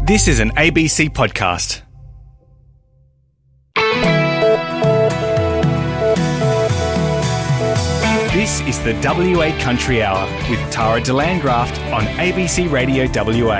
This is an ABC podcast. This is the WA Country Hour with Tara de Landgraft on ABC Radio WA.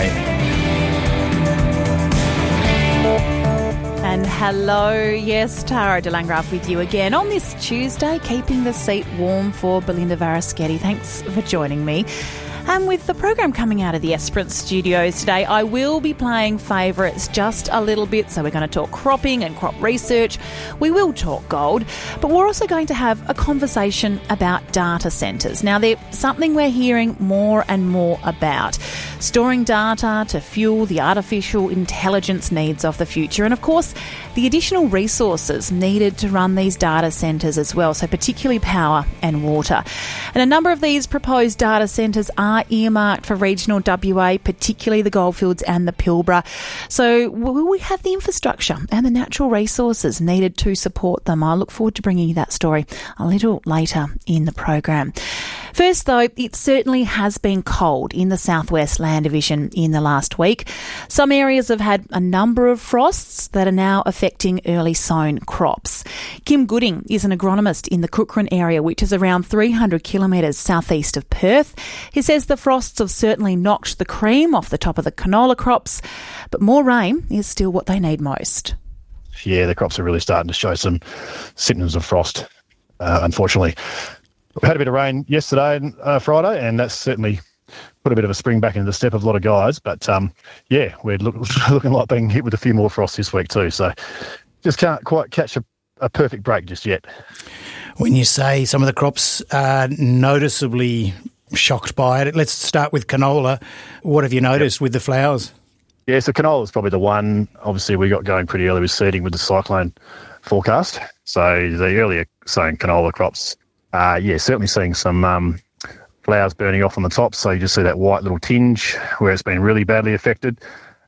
And hello, yes, Tara de Landgraft with you again on this Tuesday, keeping the seat warm for Belinda Varaschetti. Thanks for joining me. And with the program coming out of the Esperance studios today, I will be playing favourites just a little bit. So we're going to talk cropping and crop research. We will talk gold, but we're also going to have a conversation about data centres. Now, they're something we're hearing more and more about. Storing data to fuel the artificial intelligence needs of the future. And of course, the additional resources needed to run these data centres as well. So particularly power and water. And a number of these proposed data centres are earmarked for regional WA, particularly the Goldfields and the Pilbara. So will we have the infrastructure and the natural resources needed to support them? I look forward to bringing you that story a little later in the program. First, though, it certainly has been cold in the Southwest Land Division in the last week. Some areas have had a number of frosts that are now affecting early sown crops. Kim Gooding is an agronomist in the Cookham area, which is around 300 kilometres southeast of Perth. He says the frosts have certainly knocked the cream off the top of the canola crops, but more rain is still what they need most. Yeah, the crops are really starting to show some symptoms of frost, unfortunately. We had a bit of rain yesterday and Friday, and that's certainly put a bit of a spring back into the step of a lot of guys. But, yeah, we're looking like being hit with a few more frosts this week too. So just can't quite catch a perfect break just yet. When you say some of the crops are noticeably shocked by it, let's start with canola. What have you noticed with the flowers? Yeah, so canola is probably the one. Obviously, we got going pretty early with seeding with the cyclone forecast. So the earlier sowing canola crops, certainly seeing some flowers burning off on the top. So you just see that white little tinge where it's been really badly affected.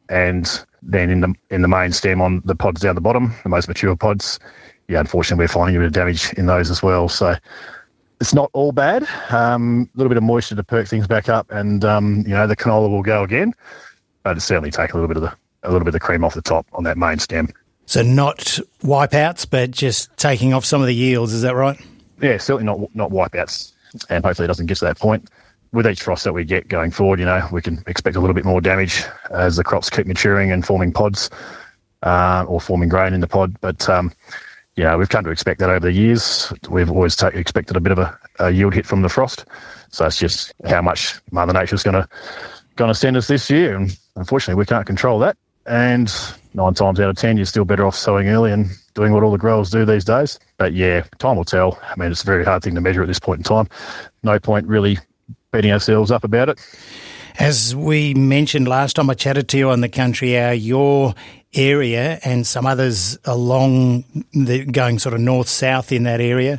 And then in the main stem on the pods down the bottom, the most mature pods, unfortunately we're finding a bit of damage in those as well. So it's not all bad. A little bit of moisture to perk things back up, and the canola will go again. But it's certainly taken a little bit of the cream off the top on that main stem. So not wipeouts, but just taking off some of the yields. Is that right? Yeah, certainly not wipeouts, and hopefully it doesn't get to that point. With each frost that we get going forward, we can expect a little bit more damage as the crops keep maturing and forming pods or forming grain in the pod. But, we've come to expect that over the years. We've always expected a bit of a yield hit from the frost. So it's just how much Mother Nature's going to send us this year. And unfortunately, we can't control that. And 9 times out of 10, you're still better off sowing early and doing what all the growers do these days. But yeah, time will tell. I mean, it's a very hard thing to measure at this point in time. No point really beating ourselves up about it. As we mentioned last time I chatted to you on the Country Hour, your area and some others along going sort of north-south in that area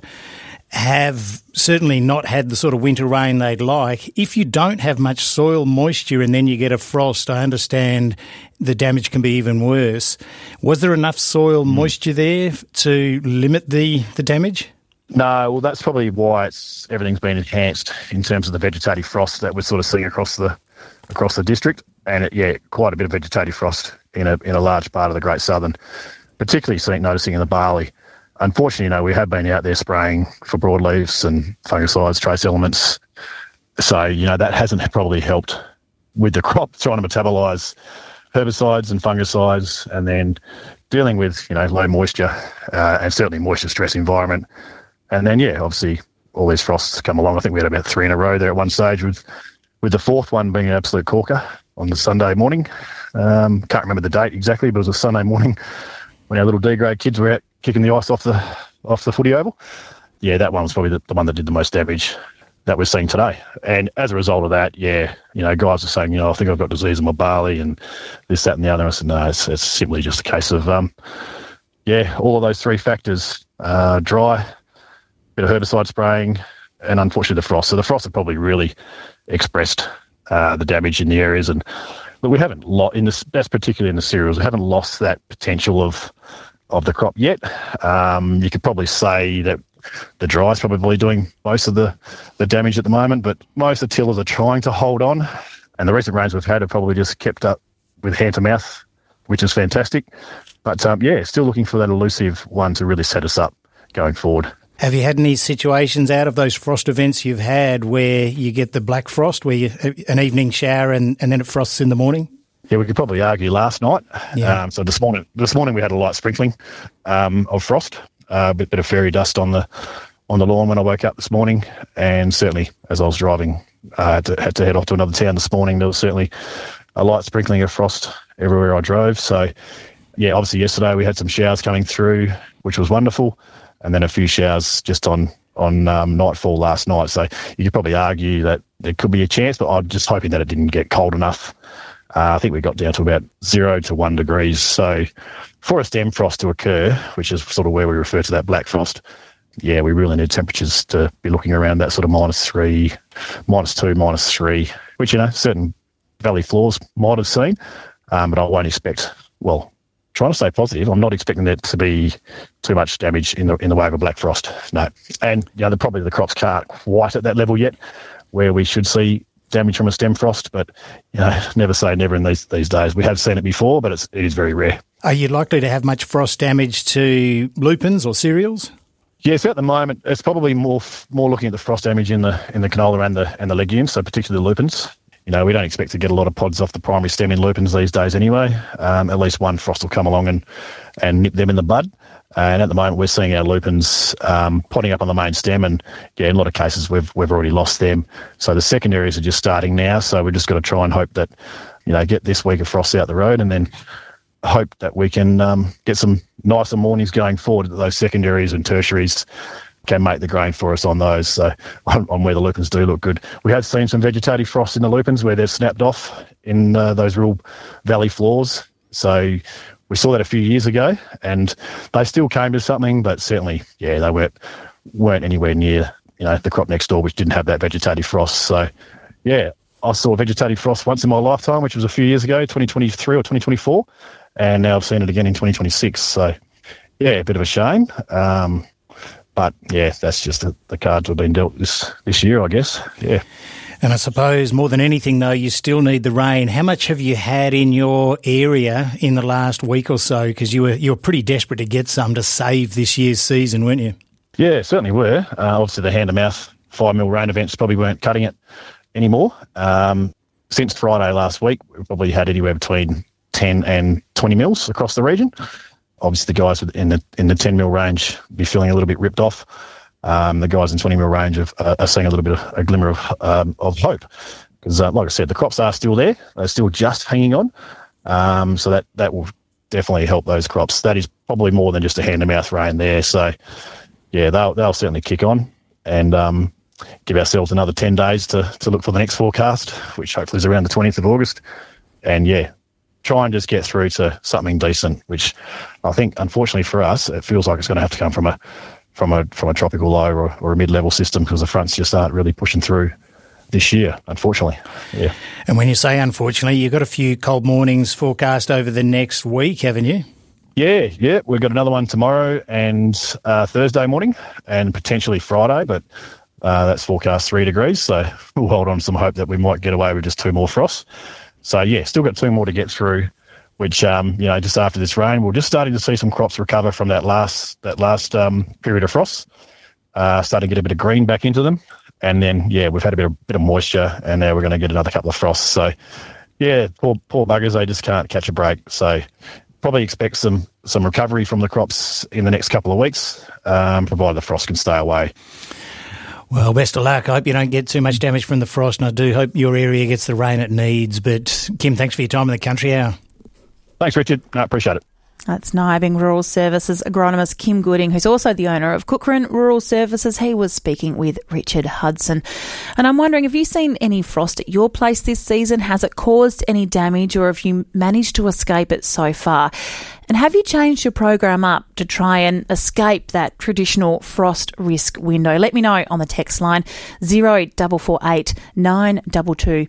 have certainly not had the sort of winter rain they'd like. If you don't have much soil moisture and then you get a frost, I understand the damage can be even worse. Was there enough soil moisture there to limit the damage? No, well, that's probably why everything's been enhanced in terms of the vegetative frost that we're sort of seeing across the district. And quite a bit of vegetative frost in a large part of the Great Southern, particularly noticing in the barley. Unfortunately, we have been out there spraying for broadleafs and fungicides, trace elements. So, that hasn't probably helped with the crop, trying to metabolise herbicides and fungicides, and then dealing with, low moisture and certainly moisture stress environment. And then, obviously all these frosts come along. I think we had about 3 in a row there at one stage with the fourth one being an absolute corker on the Sunday morning. Can't remember the date exactly, but it was a Sunday morning when our little D-grade kids were out kicking the ice off the footy oval. Yeah, that one was probably the one that did the most damage that we're seeing today. And as a result of that, guys are saying, I think I've got disease in my barley and this, that and the other. I said, no, it's simply just a case of, all of those 3 factors, dry, bit of herbicide spraying, and unfortunately the frost. So the frost have probably really expressed the damage in the areas. And look, we haven't that's particularly in the cereals, we haven't lost that potential of the crop yet. You could probably say that the dry is probably doing most of the damage at the moment, but most of the tillers are trying to hold on. And the recent rains we've had have probably just kept up with hand to mouth, which is fantastic. But still looking for that elusive one to really set us up going forward. Have you had any situations out of those frost events you've had where you get the black frost, where an evening shower and then it frosts in the morning? Yeah, we could probably argue last night. Yeah. So this morning we had a light sprinkling of frost, a bit of fairy dust on the lawn when I woke up this morning, and certainly as I was driving, had to head off to another town this morning, there was certainly a light sprinkling of frost everywhere I drove. So, yeah, obviously yesterday we had some showers coming through, which was wonderful, and then a few showers just on nightfall last night. So you could probably argue that there could be a chance, but I'm just hoping that it didn't get cold enough. I think we got down to about 0 to 1 degrees. So for a stem frost to occur, which is sort of where we refer to that black frost, yeah, we really need temperatures to be looking around that sort of -3, -2, -3, which, certain valley floors might have seen, but I won't expect, trying to stay positive, I'm not expecting there to be too much damage in the way of a black frost, no. And, probably the crops can't quite at that level yet where we should see damage from a stem frost, but, never say never in these days. We have seen it before, but it is very rare. Are you likely to have much frost damage to lupins or cereals? Yes, at the moment, it's probably more looking at the frost damage in the canola and the legumes, so particularly the lupins. We don't expect to get a lot of pods off the primary stem in lupins these days anyway. At least one frost will come along and nip them in the bud. And at the moment, we're seeing our lupins podding up on the main stem, and in a lot of cases, we've already lost them. So the secondaries are just starting now. So we've just got to try and hope that get this week of frost out the road, and then hope that we can get some nicer mornings going forward, that those secondaries and tertiaries can make the grain for us on those. So on where the lupins do look good. We have seen some vegetative frost in the lupins where they've snapped off in those real valley floors. So we saw that a few years ago, and they still came to something, but certainly, they weren't anywhere near, the crop next door, which didn't have that vegetative frost. So, I saw vegetative frost once in my lifetime, which was a few years ago, 2023 or 2024, and now I've seen it again in 2026. So, a bit of a shame. But, that's just the cards we've been dealt this year, I guess. Yeah. And I suppose more than anything, though, you still need the rain. How much have you had in your area in the last week or so? Because you were pretty desperate to get some to save this year's season, weren't you? Yeah, certainly were. Obviously, the hand-to-mouth 5mm rain events probably weren't cutting it anymore. Since Friday last week, we've probably had anywhere between 10 and 20 mils across the region. Obviously, the guys in the 10mm range be feeling a little bit ripped off. The guys in 20mm range are seeing a glimmer of hope, because, like I said, the crops are still there; they're still just hanging on. So that will definitely help those crops. That is probably more than just a hand-to-mouth rain there. So, they'll certainly kick on and give ourselves another 10 days to look for the next forecast, which hopefully is around the 20th of August. And try and just get through to something decent, which I think, unfortunately for us, it feels like it's going to have to come from a tropical low or a mid-level system, because the fronts just aren't really pushing through this year, unfortunately. Yeah. And when you say unfortunately, you've got a few cold mornings forecast over the next week, haven't you? Yeah. We've got another one tomorrow and Thursday morning, and potentially Friday, but that's forecast 3 degrees. So we'll hold on to some hope that we might get away with just 2 more frosts. So, still got 2 more to get through, which, just after this rain, we're just starting to see some crops recover from that last period of frost, starting to get a bit of green back into them. And then, we've had a bit of moisture, and now we're going to get another couple of frosts. So, poor buggers, they just can't catch a break. So probably expect some recovery from the crops in the next couple of weeks, provided the frost can stay away. Well, best of luck. I hope you don't get too much damage from the frost, and I do hope your area gets the rain it needs. But, Kim, thanks for your time in the Country Hour. Thanks, Richard. No, appreciate it. That's Nyabing Rural Services agronomist Kim Gooding, who's also the owner of Cookeran Rural Services. He was speaking with Richard Hudson. And I'm wondering, have you seen any frost at your place this season? Has it caused any damage, or have you managed to escape it so far? And have you changed your program up to try and escape that traditional frost risk window? Let me know on the text line 0448 922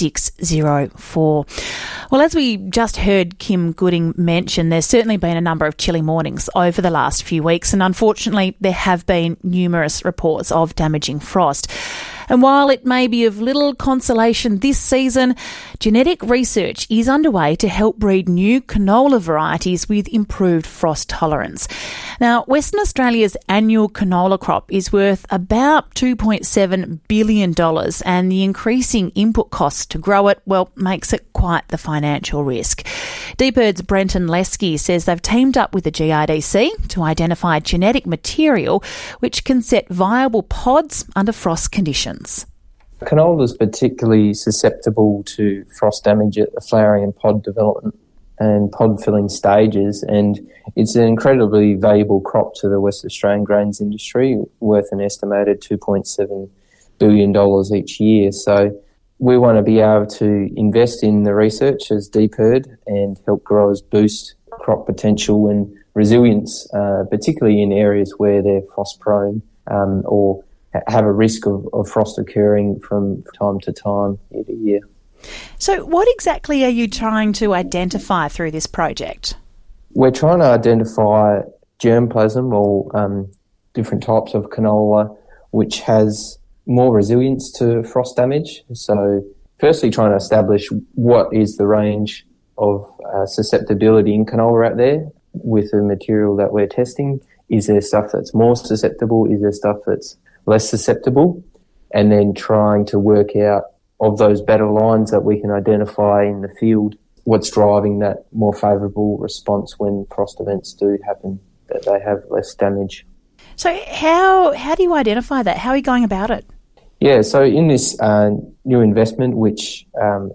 604. Well, as we just heard Kim Gooding mention, there's certainly been a number of chilly mornings over the last few weeks, and unfortunately there have been numerous reports of damaging frost. And while it may be of little consolation this season, genetic research is underway to help breed new canola varieties with improved frost tolerance. Now, Western Australia's annual canola crop is worth about $2.7 billion, and the increasing input costs to grow it, well, makes it quite the financial risk. DPIRD's Brenton Lesky says they've teamed up with the GRDC to identify genetic material which can set viable pods under frost conditions. Canola is particularly susceptible to frost damage at the flowering and pod development and pod filling stages, and it's an incredibly valuable crop to the West Australian grains industry, worth an estimated $2.7 billion each year. So we want to be able to invest in the research as DPIRD and help growers boost crop potential and resilience, particularly in areas where they're frost prone or have a risk of frost occurring from time to time, year to year. So what exactly are you trying to identify through this project? We're trying to identify germplasm or different types of canola which has more resilience to frost damage. So firstly, trying to establish what is the range of susceptibility in canola out there with the material that we're testing. Is there stuff that's more susceptible? Is there stuff that's less susceptible? And then trying to work out of those better lines that we can identify in the field, what's driving that more favourable response when frost events do happen, that they have less damage. So how do you identify that? How are you going about it? Yeah, so in this new investment, which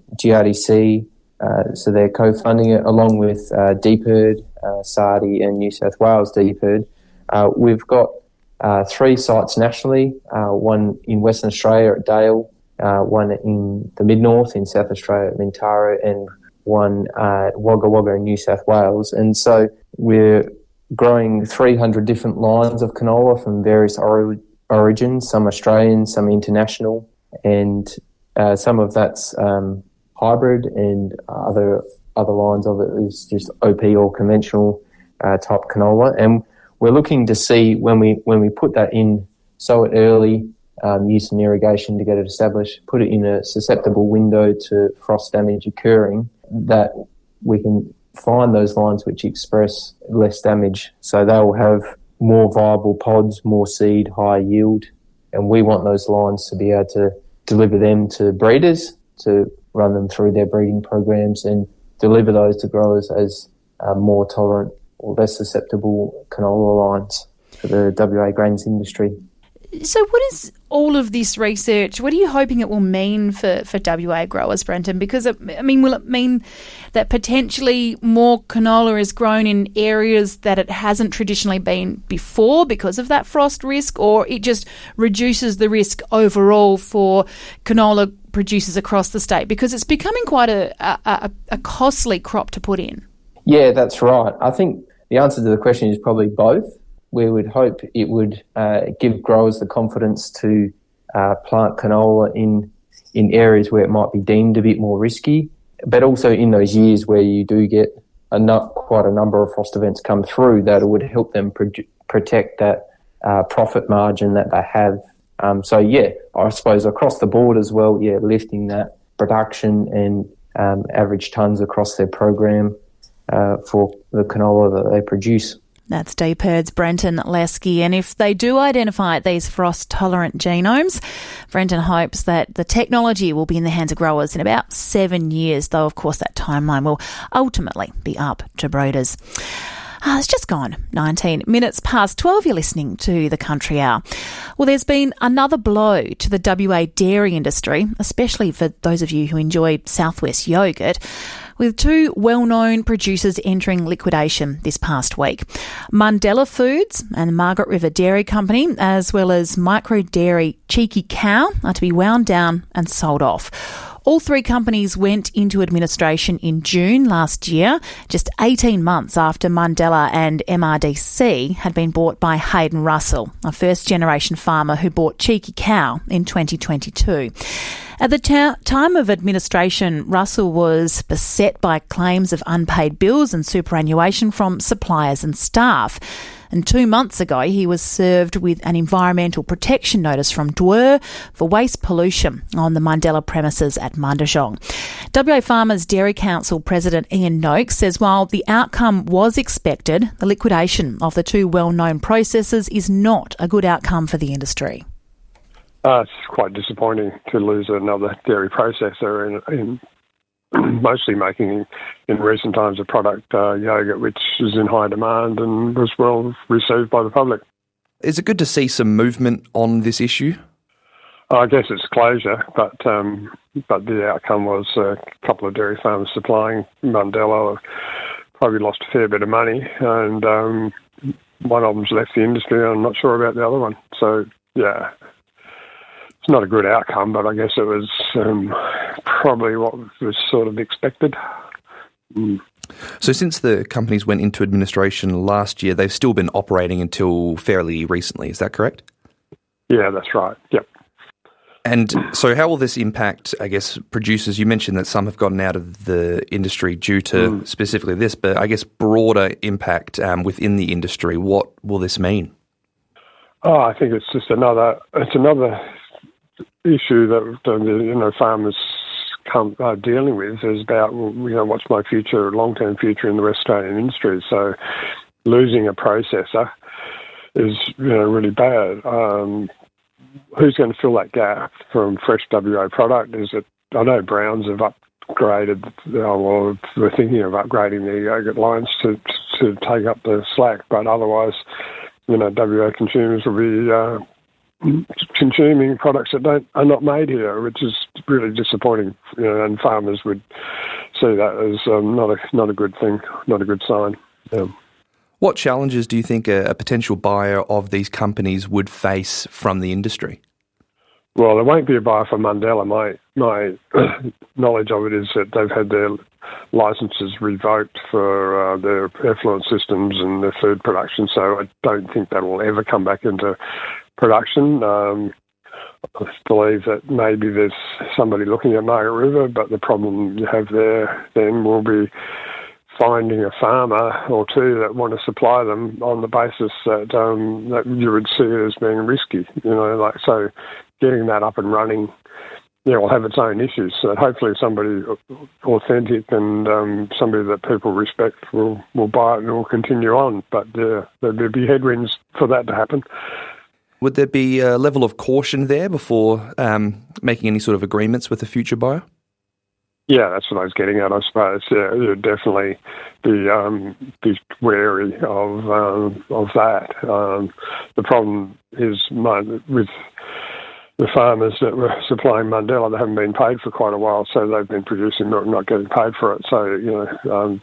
GRDC, so they're co-funding it along with DPIRD, SARDI and New South Wales DPIRD, we've got 3 sites nationally, one in Western Australia at Dale, one in the mid-north in South Australia at Mintara, and one at Wagga Wagga in New South Wales. And so we're growing 300 different lines of canola from various origins, some Australian, some international, and some of that's hybrid, and other lines of it is just OP or conventional type canola. And we're looking to see when we put that in, sow it early, use some irrigation to get it established, put it in a susceptible window to frost damage occurring, that we can find those lines which express less damage. So they will have more viable pods, more seed, higher yield, and we want those lines to be able to deliver them to breeders to run them through their breeding programs and deliver those to growers as more tolerant or less susceptible canola lines for the WA grains industry. So what is all of this research, what are you hoping it will mean for WA growers, Brenton? Because, will it mean that potentially more canola is grown in areas that it hasn't traditionally been before because of that frost risk, or it just reduces the risk overall for canola producers across the state? Because it's becoming quite a costly crop to put in. Yeah, that's right. I think the answer to the question is probably both. We would hope it would give growers the confidence to plant canola in areas where it might be deemed a bit more risky, but also in those years where you do get quite a number of frost events come through, that it would help them protect that profit margin that they have. So yeah, I suppose across the board as well, yeah, lifting that production and average tonnes across their program for the canola that they produce. That's DPIRD's Brenton Lesky. And if they do identify these frost-tolerant genomes, Brenton hopes that the technology will be in the hands of growers in about 7 years, though, of course, that timeline will ultimately be up to breeders. It's just gone 19 minutes past 12. You're listening to The Country Hour. Well, there's been another blow to the WA dairy industry, especially for those of you who enjoy Southwest yogurt, with 2 well-known producers entering liquidation this past week. Mundella Foods and Margaret River Dairy Company, as well as micro dairy Cheeky Cow, are to be wound down and sold off. All 3 companies went into administration in June last year, just 18 months after Mundella and MRDC had been bought by Hayden Russell, a first-generation farmer who bought Cheeky Cow in 2022. At the time of administration, Russell was beset by claims of unpaid bills and superannuation from suppliers and staff. And 2 months ago, he was served with an environmental protection notice from DWER for waste pollution on the Mundella premises at Mundajong. WA Farmers Dairy Council President Ian Noakes says while the outcome was expected, the liquidation of the two well-known processors is not a good outcome for the industry. It's quite disappointing to lose another dairy processor in mostly making, in recent times, a product, yoghurt, which is in high demand and was well received by the public. Is it good to see some movement on this issue? I guess it's closure, but the outcome was a couple of dairy farmers supplying Mundella probably lost a fair bit of money, and one of them's left the industry. I'm not sure about the other one. So, yeah, it's not a good outcome, but I guess it was probably what was sort of expected. So since the companies went into administration last year, they've still been operating until fairly recently. Is that correct? Yeah, that's right. Yep. And so how will this impact, I guess, producers? You mentioned that some have gotten out of the industry due to specifically this, but I guess broader impact within the industry. What will this mean? Oh, I think it's just another issue that farmers are dealing with, is about what's my future, long-term future in the West Australian industry. So losing a processor is really bad. Who's going to fill that gap from fresh WA product? I know Browns have upgraded, we're thinking of upgrading their yogurt lines to take up the slack, but otherwise, WA consumers will be consuming products that are not made here, which is really disappointing. And farmers would see that as not a good thing, not a good sign. Yeah. What challenges do you think a potential buyer of these companies would face from the industry? Well, there won't be a buyer for Mundella. My knowledge of it is that they've had their licences revoked for their effluent systems and their food production, so I don't think that will ever come back into production. I believe that maybe there's somebody looking at Margaret River, but the problem you have there then will be finding a farmer or two that want to supply them on the basis that you would see it as being risky. So getting that up and running, will have its own issues. So hopefully somebody authentic and somebody that people respect will buy it and will continue on. But there'll be headwinds for that to happen. Would there be a level of caution there before making any sort of agreements with a future buyer? Yeah, that's what I was getting at, I suppose. Yeah, you'd definitely be wary of that. The problem is with the farmers that were supplying Mundella, they haven't been paid for quite a while, so they've been producing milk and not getting paid for it. So,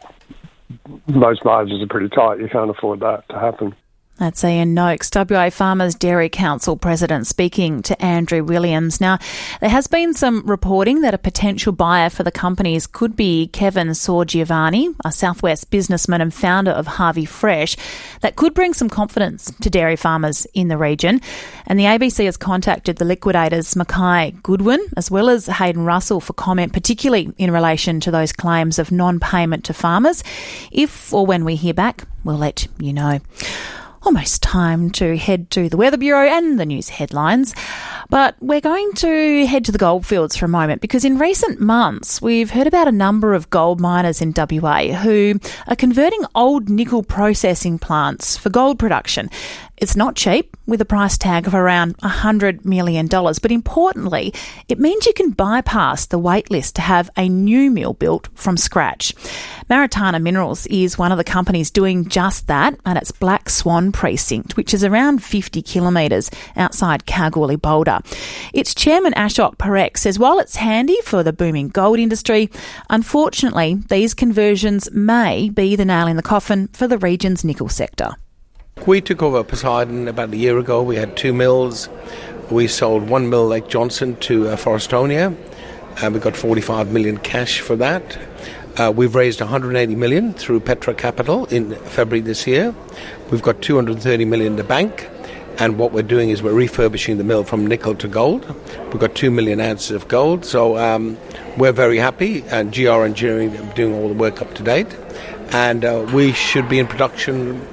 most margins are pretty tight. You can't afford that to happen. That's Ian Noakes, WA Farmers Dairy Council President, speaking to Andrew Williams. Now, there has been some reporting that a potential buyer for the companies could be Kevin Sorgiovanni, a Southwest businessman and founder of Harvey Fresh. That could bring some confidence to dairy farmers in the region. And the ABC has contacted the liquidators Mackay Goodwin as well as Hayden Russell for comment, particularly in relation to those claims of non-payment to farmers. If or when we hear back, we'll let you know. Almost time to head to the Weather Bureau and the news headlines. But we're going to head to the goldfields for a moment because in recent months we've heard about a number of gold miners in WA who are converting old nickel processing plants for gold production. It's not cheap, with a price tag of around $100 million, but importantly, it means you can bypass the wait list to have a new mill built from scratch. Maritana Minerals is one of the companies doing just that at its Black Swan precinct, which is around 50 kilometres outside Kalgoorlie Boulder. Its chairman Ashok Parekh says while it's handy for the booming gold industry, unfortunately these conversions may be the nail in the coffin for the region's nickel sector. We took over Poseidon about a year ago. We had 2 mills. We sold 1 mill, Lake Johnson, to Forrestonia. We got 45 million cash for that. We've raised 180 million through Petra Capital in February this year. We've got 230 million in the bank. And what we're doing is we're refurbishing the mill from nickel to gold. We've got 2 million ounces of gold. So we're very happy. And GR Engineering are doing all the work up to date. And we should be in production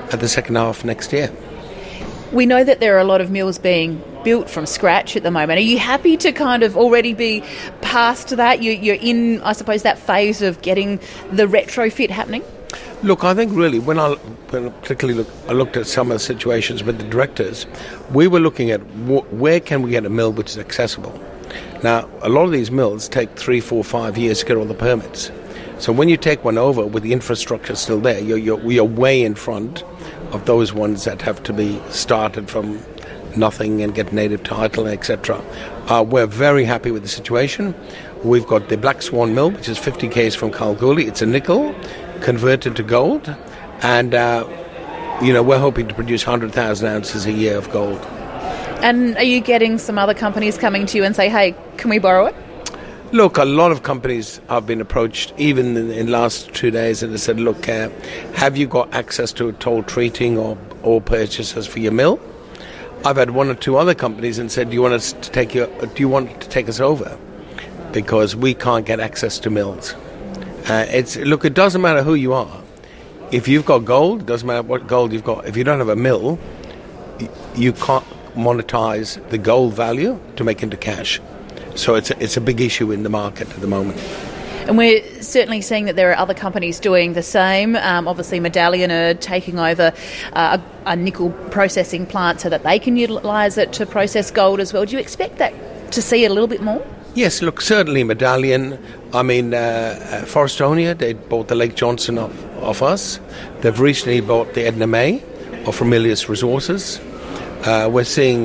at the second half next year. We know that there are a lot of mills being built from scratch at the moment. Are you happy to kind of already be past that? You're in, I suppose, that phase of getting the retrofit happening? Look, I think really, when I looked at some of the situations with the directors, we were looking at where can we get a mill which is accessible. Now, a lot of these mills take 3, 4, 5 years to get all the permits. So when you take one over with the infrastructure still there, you're way in front of those ones that have to be started from nothing and get native title, etc. We're very happy with the situation. We've got the Black Swan Mill, which is 50 k's from Kalgoorlie. It's a nickel converted to gold, and we're hoping to produce 100,000 ounces a year of gold. And are you getting some other companies coming to you and say, hey, can we borrow it? Look, a lot of companies have been approached, even in the last 2 days, and they said, look, have you got access to toll treating or purchases for your mill? I've had 1 or 2 other companies and said, do you want to take us over? Because we can't get access to mills. It doesn't matter who you are. If you've got gold, it doesn't matter what gold you've got. If you don't have a mill, you can't monetize the gold value to make into cash. So it's a big issue in the market at the moment. And we're certainly seeing that there are other companies doing the same. Obviously, Medallion are taking over a nickel processing plant so that they can utilise it to process gold as well. Do you expect that to see a little bit more? Yes, look, certainly Medallion. I mean, Forrestonia, they bought the Lake Johnson off us. They've recently bought the Edna May of Ramelius Resources. We're seeing,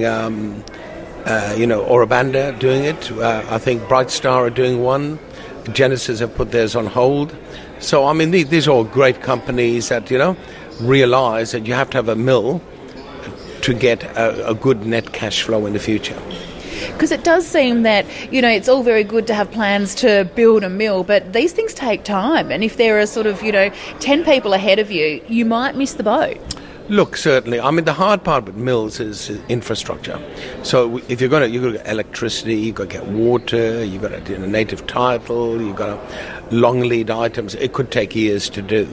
Ora Banda doing it. I think Bright Star are doing one. Genesis have put theirs on hold. So, I mean, these are all great companies that, realise that you have to have a mill to get a good net cash flow in the future. Because it does seem that, it's all very good to have plans to build a mill, but these things take time. And if there are sort of, 10 people ahead of you, you might miss the boat. Look, certainly. I mean, the hard part with mills is infrastructure. So if you've got to get electricity, you've got to get water, you've got to do a native title, you've got long lead items. It could take years to do.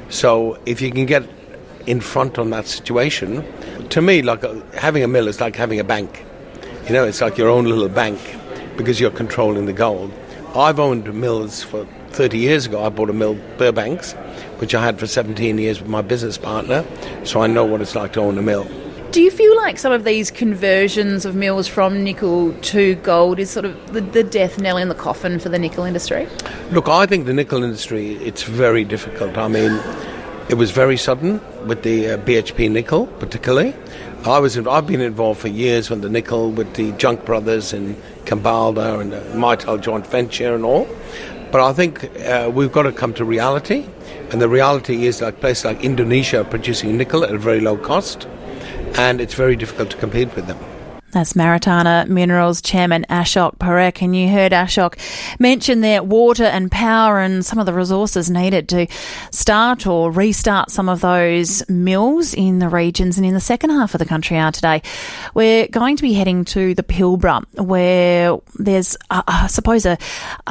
So if you can get in front on that situation, to me, like having a mill is like having a bank. It's like your own little bank because you're controlling the gold. I've owned mills for 30 years ago. I bought a mill, Burbanks, which I had for 17 years with my business partner, so I know what it's like to own a mill. Do you feel like some of these conversions of mills from nickel to gold is sort of the death knell in the coffin for the nickel industry? Look, I think the nickel industry, it's very difficult. I mean, it was very sudden with the BHP nickel, particularly. I've been involved for years with the nickel, with the Junk Brothers and Kambalda and the Mitel joint venture and all. But I think we've got to come to reality. And the reality is like places like Indonesia are producing nickel at a very low cost. And it's very difficult to compete with them. That's Maritana Minerals Chairman Ashok Parekh, and you heard Ashok mention there water and power and some of the resources needed to start or restart some of those mills in the regions. And in the second half of the Country Hour today, we're going to be heading to the Pilbara, where there's, I suppose, a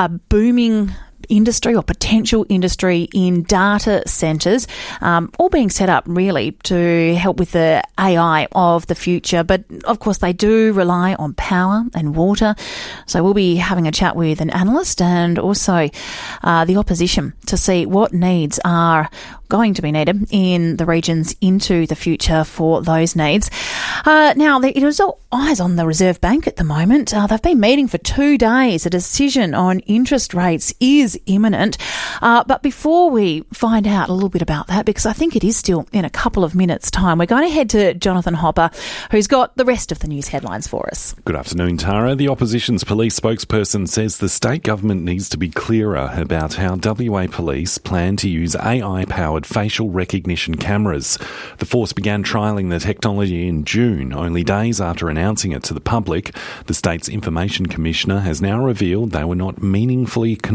booming industry or potential industry in data centres, all being set up really to help with the AI of the future. But of course they do rely on power and water. So we'll be having a chat with an analyst and also the opposition to see what needs are going to be needed in the regions into the future for those needs. Now, it is all eyes on the Reserve Bank at the moment. They've been meeting for 2 days. A decision on interest rates is imminent. But before we find out a little bit about that, because I think it is still in a couple of minutes' time, we're going to head to Jonathan Hopper, who's got the rest of the news headlines for us. Good afternoon, Tara. The opposition's police spokesperson says the state government needs to be clearer about how WA Police plan to use AI-powered facial recognition cameras. The force began trialling the technology in June, only days after announcing it to the public. The state's Information Commissioner has now revealed they were not meaningfully consulted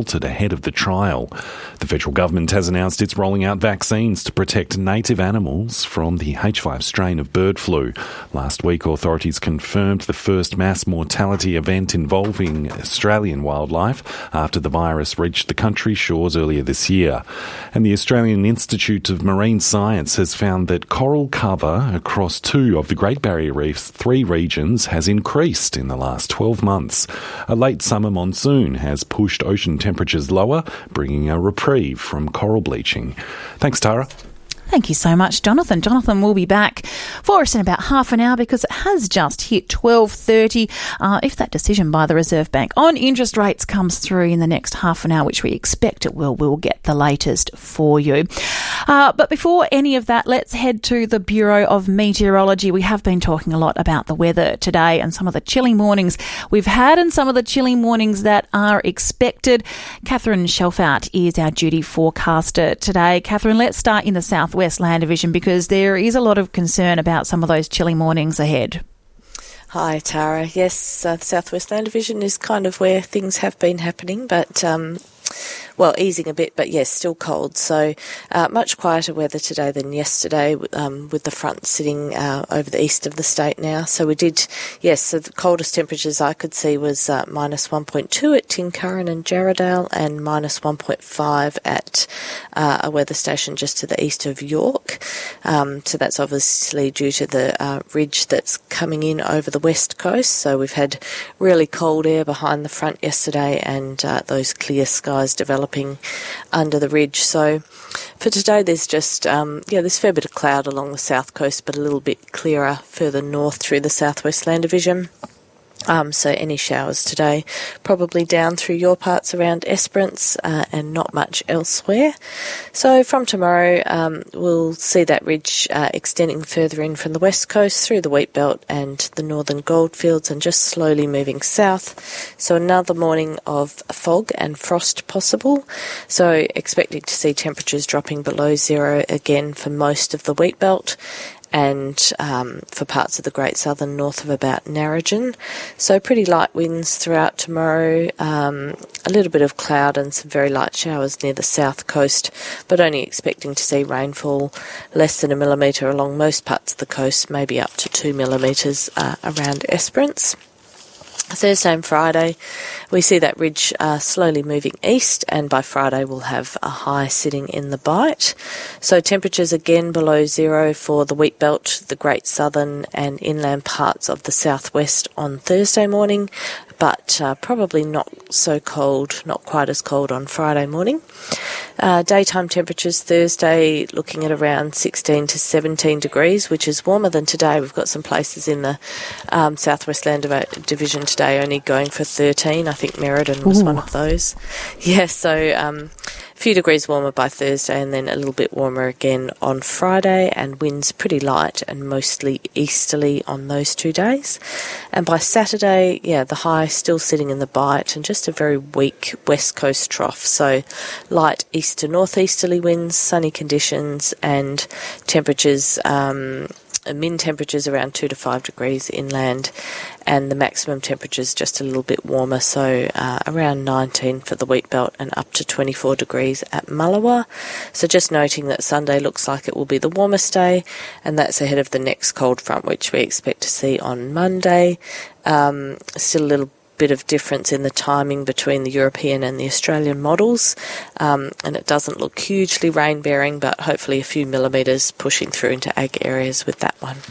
halted ahead of the trial. The federal government has announced it's rolling out vaccines to protect native animals from the H5 strain of bird flu. Last week, authorities confirmed the first mass mortality event involving Australian wildlife after the virus reached the country's shores earlier this year. And the Australian Institute of Marine Science has found that coral cover across 2 of the Great Barrier Reef's 3 regions has increased in the last 12 months. A late summer monsoon has pushed ocean temperatures lower, bringing a reprieve from coral bleaching. Thanks, Tara. Thank you so much, Jonathan. Jonathan will be back for us in about half an hour because it has just hit 12:30. If that decision by the Reserve Bank on interest rates comes through in the next half an hour, which we expect it will, we'll get the latest for you. But before any of that, let's head to the Bureau of Meteorology. We have been talking a lot about the weather today and some of the chilly mornings we've had and some of the chilly mornings that are expected. Catherine Shelfout is our duty forecaster today. Catherine, let's start in the southwest Land Division because there is a lot of concern about some of those chilly mornings ahead. Hi, Tara. Yes, the South West Land Division is kind of where things have been happening, but easing a bit, but yes, still cold. So much quieter weather today than yesterday with the front sitting over the east of the state now. So we did, so the coldest temperatures I could see was minus 1.2 at Tincurrin and Jarradale and minus 1.5 at a weather station just to the east of York. So that's obviously due to the ridge that's coming in over the west coast. So we've had really cold air behind the front yesterday and those clear skies developing under the ridge. So for today there's just there's a fair bit of cloud along the south coast, but a little bit clearer further north through the southwest Land Division. So any showers today probably down through your parts around Esperance and not much elsewhere. So from tomorrow we'll see that ridge extending further in from the west coast through the wheat belt and the northern goldfields and just slowly moving south. So another morning of fog and frost possible. So expecting to see temperatures dropping below 0 again for most of the wheat belt and for parts of the Great Southern north of about Narrogin. So pretty light winds throughout tomorrow, a little bit of cloud and some very light showers near the south coast, but only expecting to see rainfall less than 1 millimetre along most parts of the coast, maybe up to 2 millimetres around Esperance. Thursday and Friday, we see that ridge slowly moving east, and by Friday we'll have a high sitting in the Bight. So temperatures again below 0 for the wheat belt, the Great Southern and inland parts of the southwest on Thursday morning, but probably not so cold, not quite as cold on Friday morning. Daytime temperatures Thursday looking at around 16 to 17 degrees, which is warmer than today. We've got some places in the Southwest Land Division today only going for 13. I think Merredin was one of those. Yeah, so a few degrees warmer by Thursday and then a little bit warmer again on Friday, and winds pretty light and mostly easterly on those 2 days. And by Saturday, the high still sitting in the Bight and just a very weak west coast trough. So light east to northeasterly winds, sunny conditions and temperatures, min temperatures around 2 to 5 degrees inland, and the maximum temperatures just a little bit warmer, so around 19 for the wheat belt and up to 24 degrees at Mullewa. So just noting that Sunday looks like it will be the warmest day, and that's ahead of the next cold front, which we expect to see on Monday. Still a little bit of difference in the timing between the European and the Australian models, and it doesn't look hugely rain-bearing, but hopefully a few millimetres pushing through into ag areas with that one.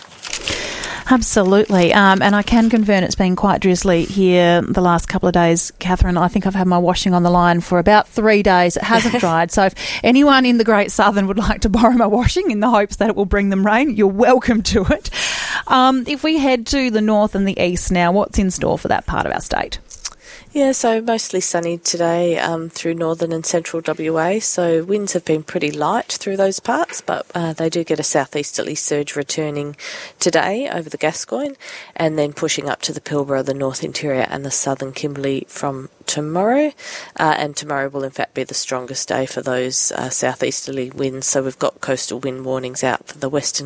Absolutely. And I can confirm it's been quite drizzly here the last couple of days, Catherine. I think I've had my washing on the line for about 3 days. It hasn't dried. So if anyone in the Great Southern would like to borrow my washing in the hopes that it will bring them rain, you're welcome to it. If we head to the north and the east now, what's in store for that part of our state? Yeah, so mostly sunny today through northern and central WA. So winds have been pretty light through those parts, but they do get a southeasterly surge returning today over the Gascoyne and then pushing up to the Pilbara, the North Interior and the southern Kimberley from tomorrow. And tomorrow will in fact be the strongest day for those southeasterly winds. So we've got coastal wind warnings out for the western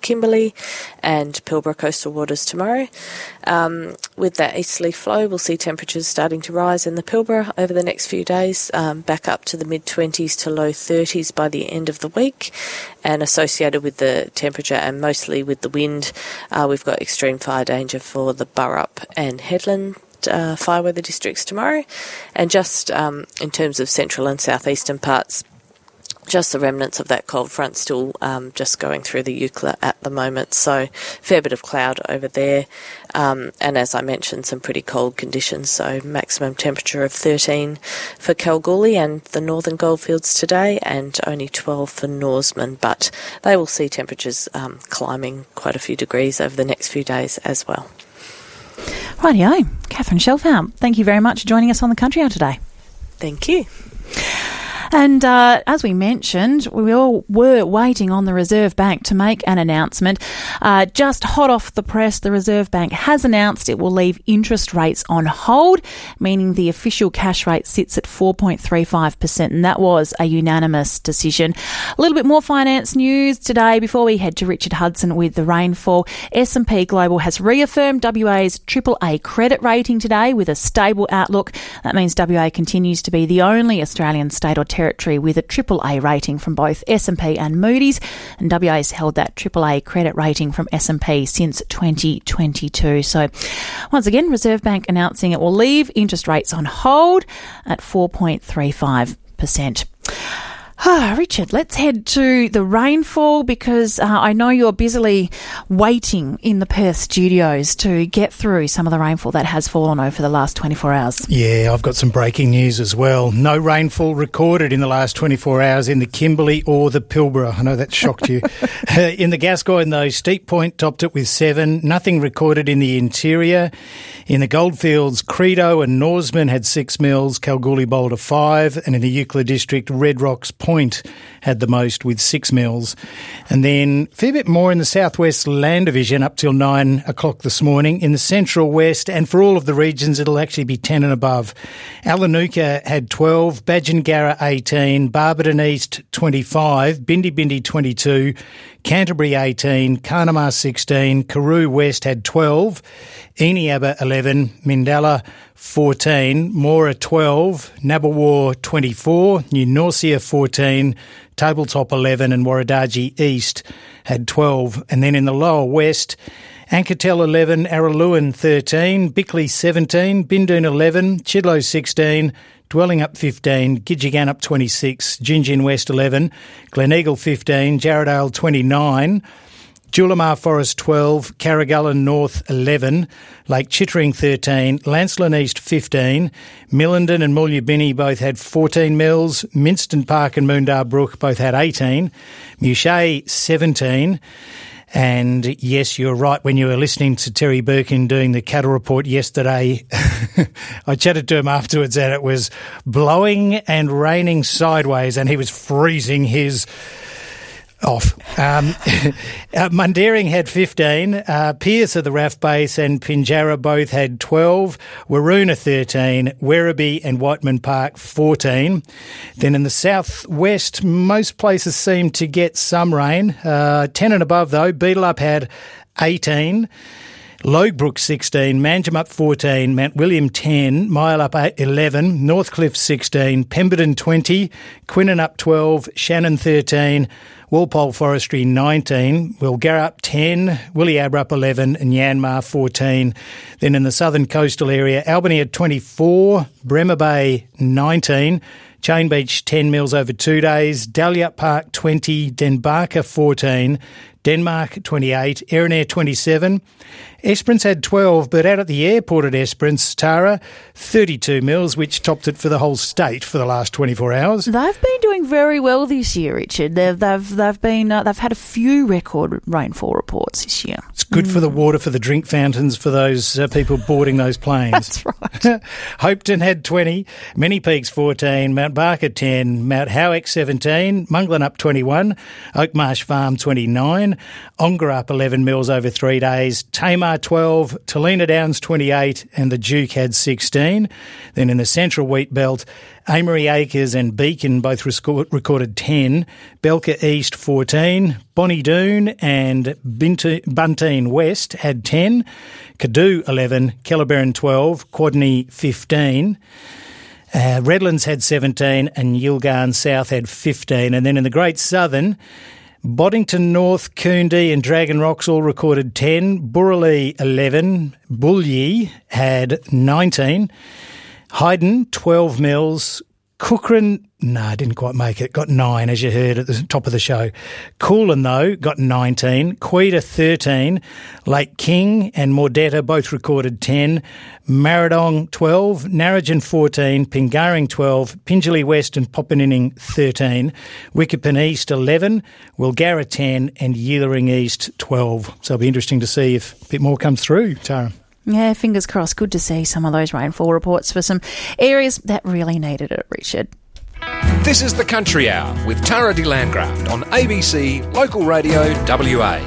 Kimberley and Pilbara coastal waters tomorrow. With that easterly flow, we'll see temperatures starting to rise in the Pilbara over the next few days, back up to the mid-20s to low 30s by the end of the week. And associated with the temperature and mostly with the wind, we've got extreme fire danger for the Burrup and Headland fire weather districts tomorrow. And just in terms of central and southeastern parts, just the remnants of that cold front still just going through the Eucla at the moment. So fair bit of cloud over there. And as I mentioned, some pretty cold conditions. So maximum temperature of 13 for Kalgoorlie and the northern goldfields today, and only 12 for Norseman. But they will see temperatures climbing quite a few degrees over the next few days as well. Rightio. Catherine Shelfhout, thank you very much for joining us on the Country Hour today. Thank you. And as we mentioned, we all were waiting on the Reserve Bank to make an announcement. Just hot off the press, the Reserve Bank has announced it will leave interest rates on hold, meaning the official cash rate sits at 4.35%, and that was a unanimous decision. A little bit more finance news today before we head to Richard Hudson with the rainfall. S&P Global has reaffirmed WA's AAA credit rating today with a stable outlook. That means WA continues to be the only Australian state or territory with a AAA rating from both S&P and Moody's, and WA has held that AAA credit rating from S&P since 2022. So once again, Reserve Bank announcing it will leave interest rates on hold at 4.35%. Richard, let's head to the rainfall because I know you're busily waiting in the Perth studios to get through some of the rainfall that has fallen over the last 24 hours. Yeah, I've got some breaking news as well. No rainfall recorded in the last 24 hours in the Kimberley or the Pilbara. I know that shocked you. In the Gascoyne, though, Steep Point topped it with 7. Nothing recorded in the interior. In the Goldfields, Credo and Norseman had 6 mils, Kalgoorlie Boulder 5, and in the Eucla district, Red Rocks Point had the most with 6 mils. And then a fair bit more in the Southwest Land Division up till 9 o'clock this morning. In the Central West, and for all of the regions, it'll actually be 10 and above. Alanuka had 12, Badgingarra 18, Barberton East 25, Bindi Bindi 22, Canterbury 18, Carnamah 16, Karoo West had 12, Eneabba 11, Mindalla 14, Mora 12, Nabawar 24, New Norcia 14, Tabletop 11 and Warradaji East had 12. And then in the Lower West, Anketel 11, Araluen 13, Bickley 17, Bindoon 11, Chidlow 16, Dwellingup 15, Gidgegannup 26, Gingin West 11, Gleneagle 15, Jarradale 29, Julimar Forest 12, Carragullen North 11, Lake Chittering 13, Lancelin East 15, Millendon and Mulyabinny both had 14 mils, Minston Park and Moondar Brook both had 18, Muchet 17, and yes, you're right, when you were listening to Terry Birkin doing the cattle report yesterday, I chatted to him afterwards and it was blowing and raining sideways and he was freezing his off. Mundaring had 15, Pearce of the RAF base and Pinjarra both had 12, Waroona 13, Werribee and Whiteman Park 14. Then in the southwest, most places seem to get some rain. 10 and above though, Beetallup had 18. Logbrook 16, Manjimup 14, Mount William 10, Myallup 11, Northcliffe 16, Pemberton 20, Quinnanup 12, Shannon 13, Walpole Forestry 19, Wilgarrup 10, Williabrup 11 and Yanmar 14. Then in the southern coastal area, Albany at 24, Bremer Bay 19, Chain Beach 10 mils over 2 days, Dalyup Park 20, Denbarker 14, Denmark 28, Erinair 27. Esperance had 12, but out at the airport at Esperance, Tara, 32 mils, which topped it for the whole state for the last 24 hours. They've been doing very well this year, Richard. They've had a few record rainfall reports this year. It's good for the water, for the drink fountains, for those people boarding those planes. That's right. Hopeton had 20, Many Peaks 14, Mount Barker 10, Mount Howick 17, Munglanup 21, Oakmarsh Farm 29, Ongar up 11 mils over 3 days, Tamar 12, Talina Downs 28 and the Duke had 16. Then in the central wheat belt, Amory Acres and Beacon both recorded 10, Belka East 14, Bonnie Doon and Bunteen West had 10, Cadoo 11, Kellerberrin 12, Quadney 15. Redlands had 17 and Yilgarn South had 15. And then in the Great Southern, Boddington North, Coondy and Dragon Rocks all recorded 10, Burralee 11, Bully had 19, Hayden 12 mils, Cookham, didn't quite make it, got 9 as you heard at the top of the show. Coolin though got 19, Quetta 13, Lake King and Mordetta both recorded 10, Marradong 12, Narrogin 14, Pingarring 12, Pingelly West and Poppeninning 13, Wickerpin East 11, Wilgarra 10 and Yeelering East 12. So it'll be interesting to see if a bit more comes through, Tara. Yeah, fingers crossed. Good to see some of those rainfall reports for some areas that really needed it, Richard. This is the Country Hour with Tara de Landgraft on ABC Local Radio WA.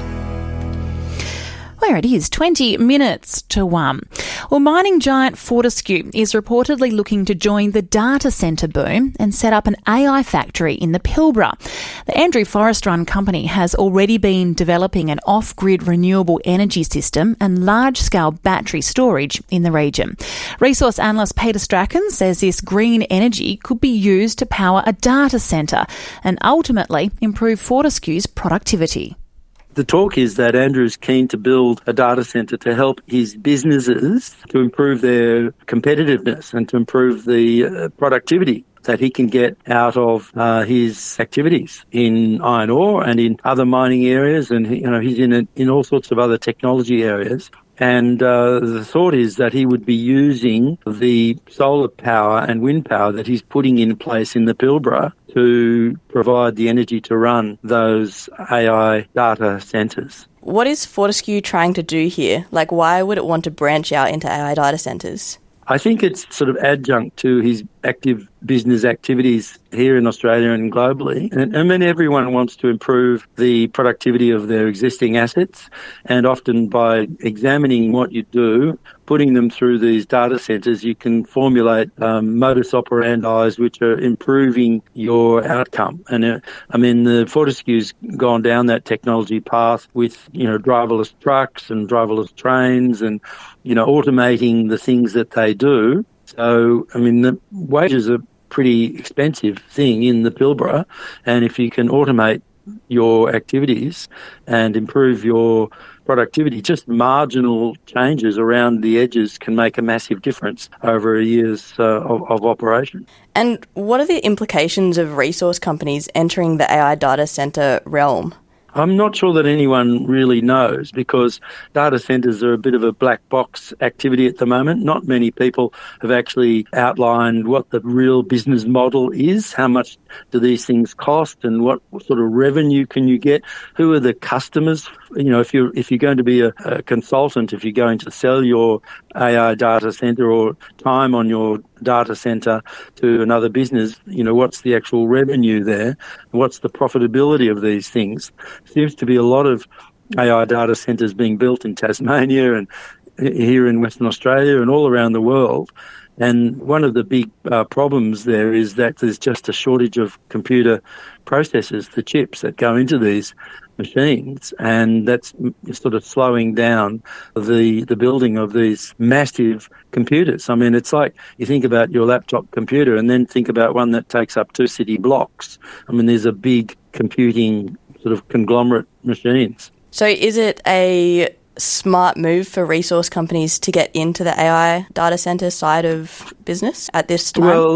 Where it is 20 minutes to 1. Well, mining giant Fortescue is reportedly looking to join the data centre boom and set up an AI factory in the Pilbara. The Andrew Forrest run company has already been developing an off-grid renewable energy system and large-scale battery storage in the region. Resource analyst Peter Strachan says this green energy could be used to power a data centre and ultimately improve Fortescue's productivity. The talk is that Andrew's keen to build a data centre to help his businesses to improve their competitiveness and to improve the productivity that he can get out of his activities in iron ore and in other mining areas, and he's in all sorts of other technology areas. And the thought is that he would be using the solar power and wind power that he's putting in place in the Pilbara to provide the energy to run those AI data centres. What is Fortescue trying to do here? Like, why would it want to branch out into AI data centres? I think it's sort of adjunct to his active business activities here in Australia and globally. And I mean, everyone wants to improve the productivity of their existing assets, and often by examining what you do, putting them through these data centres, you can formulate modus operandi which are improving your outcome. And I mean, the Fortescue's gone down that technology path with, driverless trucks and driverless trains and, automating the things that they do. So, I mean, the wages are pretty expensive thing in the Pilbara, and if you can automate your activities and improve your productivity, just marginal changes around the edges can make a massive difference over a year's of operation. And what are the implications of resource companies entering the AI data centre realm? I'm not sure that anyone really knows, because data centres are a bit of a black box activity at the moment. Not many people have actually outlined what the real business model is. How much do these things cost, and what sort of revenue can you get? Who are the customers? If you're going to be a consultant, if you're going to sell your AI data centre or time on your data centre to another business, what's the actual revenue there? What's the profitability of these things? Seems to be a lot of AI data centres being built in Tasmania and here in Western Australia and all around the world. And one of the big problems there is that there's just a shortage of computer processors, the chips that go into these machines, and that's sort of slowing down the building of these massive computers. I mean, it's like you think about your laptop computer and then think about one that takes up 2 city blocks. I mean, there's a big computing sort of conglomerate machines. So is it a smart move for resource companies to get into the AI data centre side of business at this time? Well,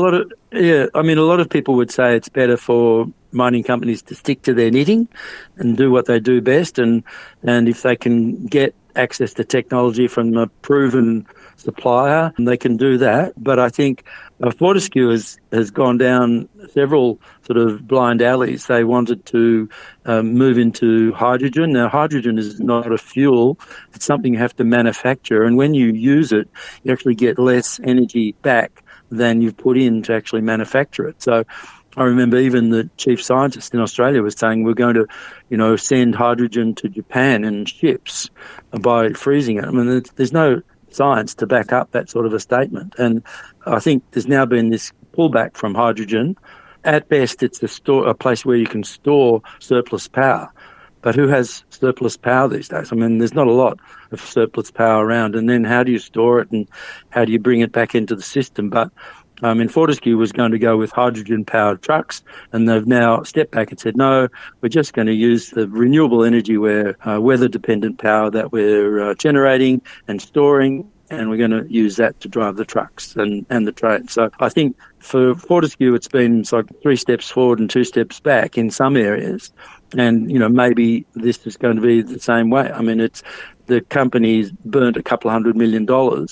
a lot of people would say it's better for mining companies to stick to their knitting and do what they do best, and if they can get access to technology from a proven supplier, they can do that. But I think Fortescue has gone down several sort of blind alleys. They wanted to move into hydrogen. Now, hydrogen is not a fuel. It's something you have to manufacture, and when you use it, you actually get less energy back than you've put in to actually manufacture it. So I remember even the chief scientist in Australia was saying we're going to, send hydrogen to Japan in ships by freezing it. I mean, there's no science to back up that sort of a statement. And I think there's now been this pullback from hydrogen. At best, it's a place where you can store surplus power. But who has surplus power these days? I mean, there's not a lot of surplus power around. And then how do you store it and how do you bring it back into the system? But Fortescue was going to go with hydrogen-powered trucks, and they've now stepped back and said, no, we're just going to use the renewable energy, weather-dependent power that we're generating and storing, and we're going to use that to drive the trucks and the train. So I think for Fortescue, it's been like 3 steps forward and 2 steps back in some areas. And, maybe this is going to be the same way. I mean, the company's burnt $200 million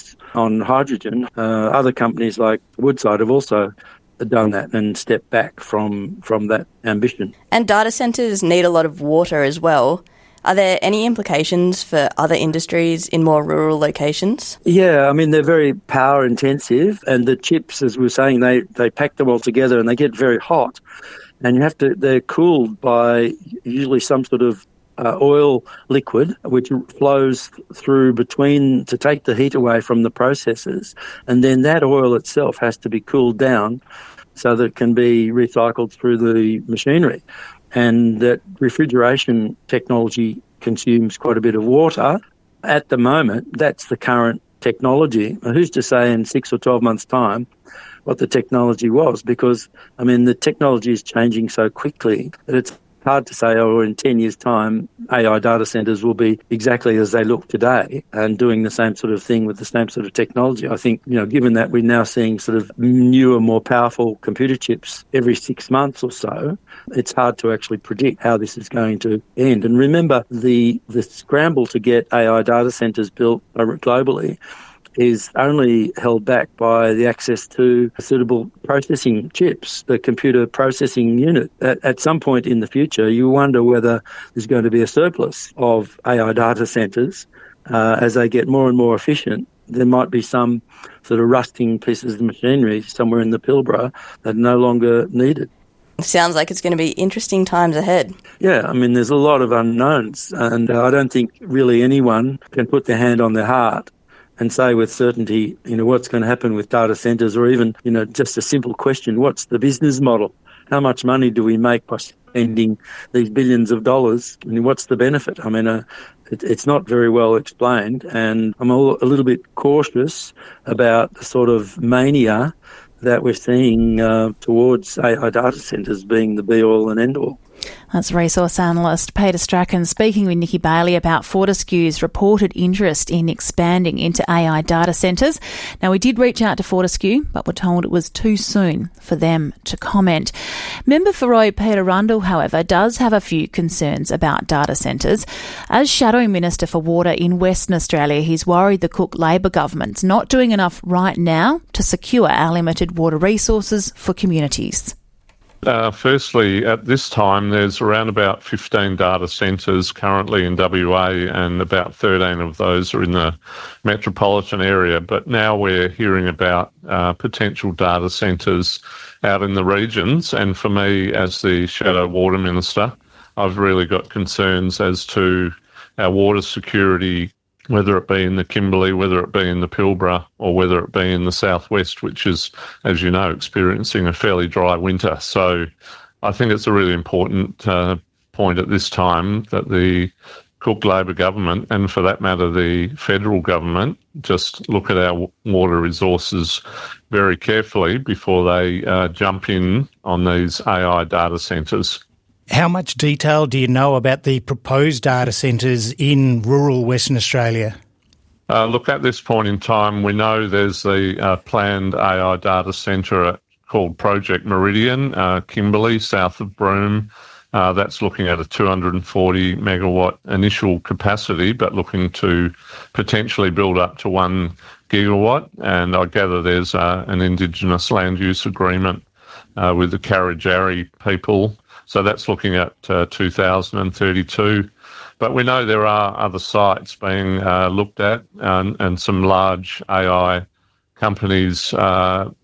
on hydrogen. Other companies like Woodside have also done that and stepped back from that ambition. And data centres need a lot of water as well. Are there any implications for other industries in more rural locations? Yeah, I mean, they're very power intensive, and the chips, as we were saying, they pack them all together and they get very hot. And they're cooled by usually some sort of oil liquid, which flows through between to take the heat away from the processes. And then that oil itself has to be cooled down so that it can be recycled through the machinery. And that refrigeration technology consumes quite a bit of water. At the moment, that's the current technology. Who's to say in 6 or 12 months' time what the technology was? Because, I mean, the technology is changing so quickly that it's hard to say, in 10 years' time, AI data centres will be exactly as they look today and doing the same sort of thing with the same sort of technology. I think, given that we're now seeing sort of newer, more powerful computer chips every 6 months or so, it's hard to actually predict how this is going to end. And remember, the scramble to get AI data centres built globally is only held back by the access to suitable processing chips, the computer processing unit. At some point in the future, you wonder whether there's going to be a surplus of AI data centres as they get more and more efficient. There might be some sort of rusting pieces of machinery somewhere in the Pilbara that are no longer needed. Sounds like it's going to be interesting times ahead. Yeah, I mean, there's a lot of unknowns, and I don't think really anyone can put their hand on their heart and say with certainty, what's going to happen with data centres, or even, just a simple question, what's the business model? How much money do we make by spending these billions of dollars? I mean, what's the benefit? I mean, it's not very well explained, and I'm a little bit cautious about the sort of mania that we're seeing towards AI data centres being the be-all and end-all. That's resource analyst Peter Strachan speaking with Nikki Bailey about Fortescue's reported interest in expanding into AI data centres. Now, we did reach out to Fortescue, but were told it was too soon for them to comment. Member for Roy Peter Rundle, however, does have a few concerns about data centres. As Shadow Minister for Water in Western Australia, he's worried the Cook Labor government's not doing enough right now to secure our limited water resources for communities. Firstly, at this time, there's around about 15 data centres currently in WA, and about 13 of those are in the metropolitan area. But now we're hearing about potential data centres out in the regions. And for me, as the Shadow Water Minister, I've really got concerns as to our water security, whether it be in the Kimberley, whether it be in the Pilbara, or whether it be in the southwest, which is, as you know, experiencing a fairly dry winter. So I think it's a really important point at this time that the Cook Labor government, and for that matter the federal government, just look at our water resources very carefully before they jump in on these AI data centres. How much detail do you know about the proposed data centres in rural Western Australia? Look, at this point in time, we know there's the planned AI data centre called Project Meridian, Kimberley, south of Broome. That's looking at a 240 megawatt initial capacity, but looking to potentially build up to 1 gigawatt. And I gather there's an Indigenous land use agreement with the Karajari people. So that's looking at 2032. But we know there are other sites being looked at, and some large AI companies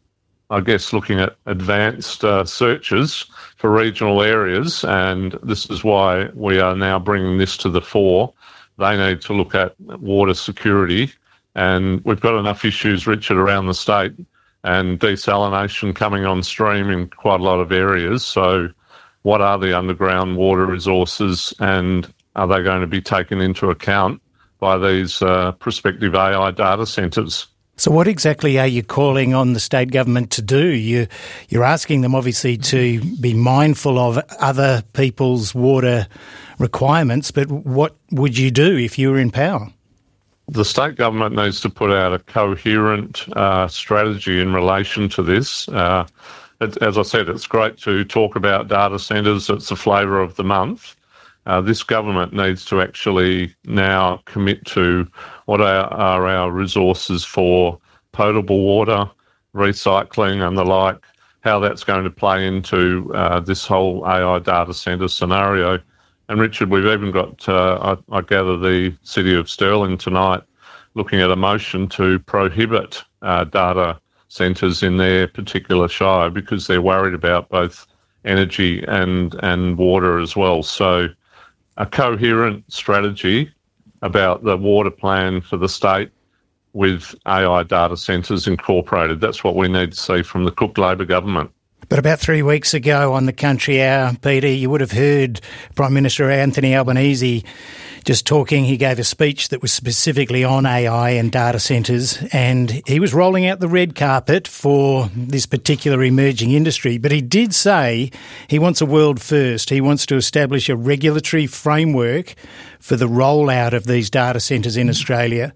I guess, looking at advanced searches for regional areas, and this is why we are now bringing this to the fore. They need to look at water security, and we've got enough issues, Richard, around the state, and desalination coming on stream in quite a lot of areas. So what are the underground water resources, and are they going to be taken into account by these prospective AI data centres? So what exactly are you calling on the state government to do? You're asking them, obviously, to be mindful of other people's water requirements, but what would you do if you were in power? The state government needs to put out a coherent strategy in relation to this. As I said, it's great to talk about data centres. It's the flavour of the month. This government needs to actually now commit to what are our resources for potable water, recycling and the like, how that's going to play into this whole AI data centre scenario. And Richard, we've even got, I gather, the City of Stirling tonight looking at a motion to prohibit data centres in their particular shire because they're worried about both energy and water as well. So a coherent strategy about the water plan for the state with AI data centres incorporated. That's what we need to see from the Cook Labor government. But about 3 weeks ago on the Country Hour, Peter, you would have heard Prime Minister Anthony Albanese just talking. He gave a speech that was specifically on AI and data centres, and he was rolling out the red carpet for this particular emerging industry. But he did say he wants a world first. He wants to establish a regulatory framework for the rollout of these data centres in Australia.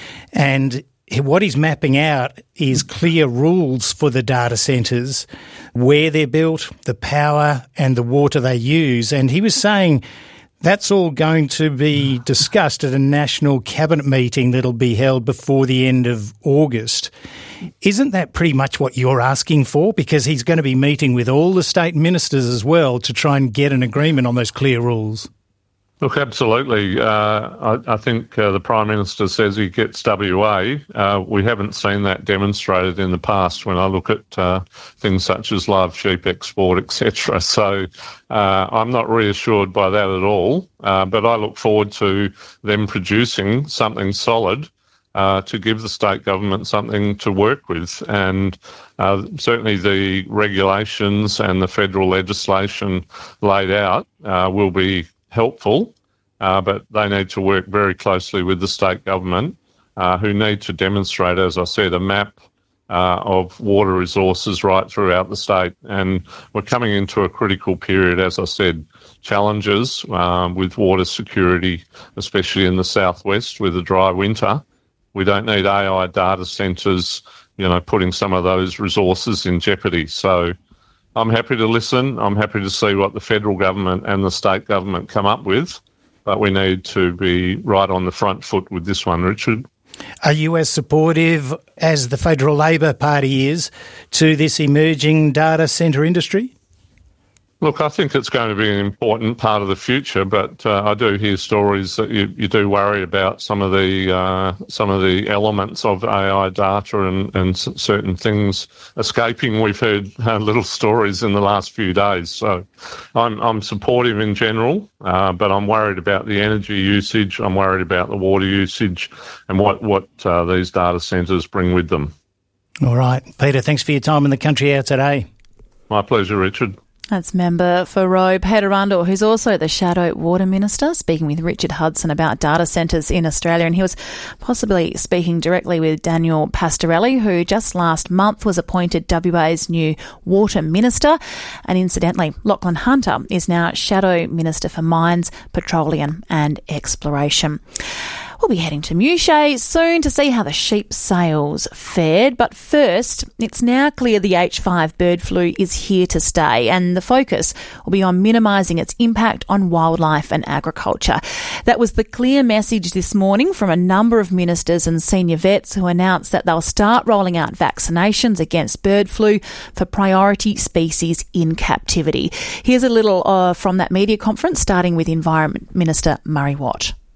And what he's mapping out is clear rules for the data centres, where they're built, the power and the water they use. And he was saying that's all going to be discussed at a national cabinet meeting that'll be held before the end of August. Isn't that pretty much what you're asking for? Because he's going to be meeting with all the state ministers as well to try and get an agreement on those clear rules. Look, absolutely. I think the Prime Minister says he gets WA. We haven't seen that demonstrated in the past when I look at things such as live sheep export, etc. So I'm not reassured by that at all. But I look forward to them producing something solid to give the state government something to work with. And certainly the regulations and the federal legislation laid out will be helpful, but they need to work very closely with the state government, who need to demonstrate, as I said, a map of water resources right throughout the state. And we're coming into a critical period, as I said, challenges with water security, especially in the southwest with a dry winter. We don't need AI data centres, putting some of those resources in jeopardy. So I'm happy to listen. I'm happy to see what the federal government and the state government come up with, but we need to be right on the front foot with this one, Richard. Are you as supportive as the Federal Labor Party is to this emerging data centre industry? Look, I think it's going to be an important part of the future, but I do hear stories that you do worry about some of the elements of AI data and certain things escaping. We've heard little stories in the last few days, so I'm supportive in general, but I'm worried about the energy usage. I'm worried about the water usage and what these data centres bring with them. All right, Peter. Thanks for your time in the Country Hour today. My pleasure, Richard. That's member for Roe, Peter Rundle, who's also the Shadow Water Minister, speaking with Richard Hudson about data centres in Australia. And he was possibly speaking directly with Daniel Pastorelli, who just last month was appointed WA's new Water Minister. And incidentally, Lachlan Hunter is now Shadow Minister for Mines, Petroleum and Exploration. We'll be heading to Mouchet soon to see how the sheep sales fared. But first, it's now clear the H5 bird flu is here to stay, and the focus will be on minimising its impact on wildlife and agriculture. That was the clear message this morning from a number of ministers and senior vets who announced that they'll start rolling out vaccinations against bird flu for priority species in captivity. Here's a little from that media conference, starting with Environment Minister Murray Watt.